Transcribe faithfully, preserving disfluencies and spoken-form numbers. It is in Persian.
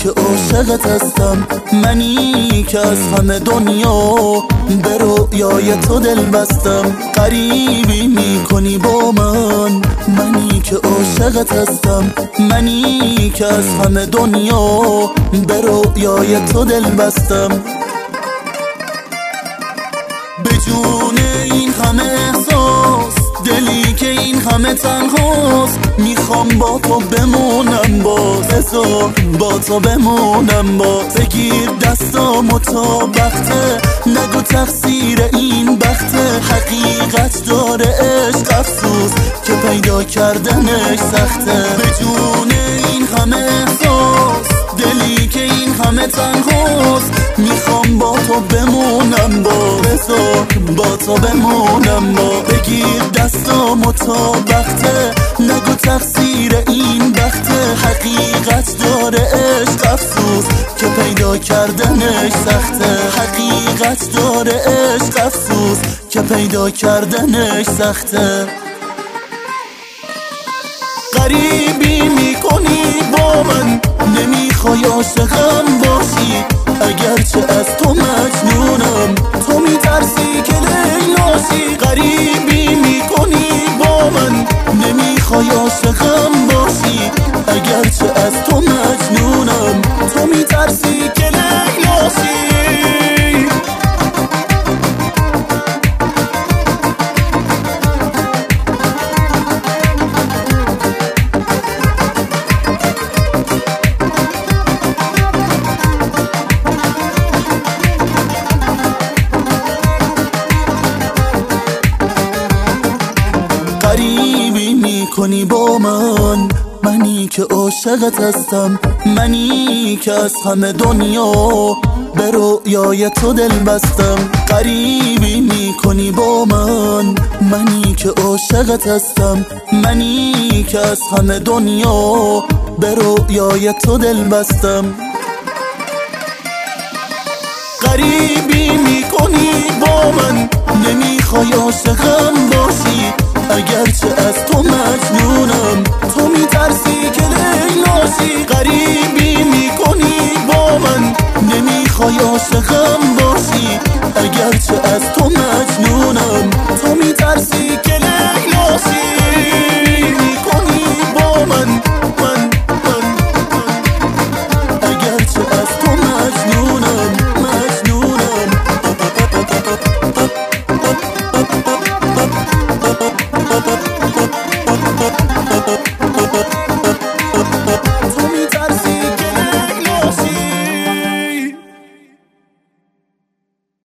که عاشقت هستم، منی که از همه دنیا به رویای تو دل بستم. غریبی میکنی با من، منی که عاشقت هستم، منی که از همه دنیا به رویای تو دل بستم. به جون این همه احساس، دلی که این همه تنهاست، میخوام با تو بمونم باز، ازا با تو بمونم باز. بگیر دستامو تا وقته، نگو تقصیر این بخته. حقیقت داره عشق افسوس که پیدا کردنش سخته. به جون این همه احساس، دلی که این همه تنهاست، میخوام با تو بمونم باز، ازا با تو بمونم باز. بگیر دستامو تا وقته، نگو تقصیر این بخته. حقیقت داره عشق افسوس که پیدا کردنش سخته. حقیقت داره عشق افسوس که پیدا کردنش سخته. غریبی میکنی با من، نمیخوای عاشقم باشی، اگرچه از تو مجنونم، تو میترسی که لیلاشی. غریبی میکنی با من، نمیخوای عاشقم باشی، اگرچه از تو مجنونم، تو میترسی که لیلاشی. غریبی میکنی با من، منی که عاشقت هستم، منی که از همه دنیا به رویای تو دل بستم. غریبی میکنی با من، منی که عاشقت هستم، منی که از همه دنیا به رویای تو دل بستم. غریبی میکنی با من، نمیخوای عاشقم باشی، اگرچه از تو مجنونم، تو میترسی که لیلاشی. غریبی میکنی با من، نمیخوای عاشقم باشی،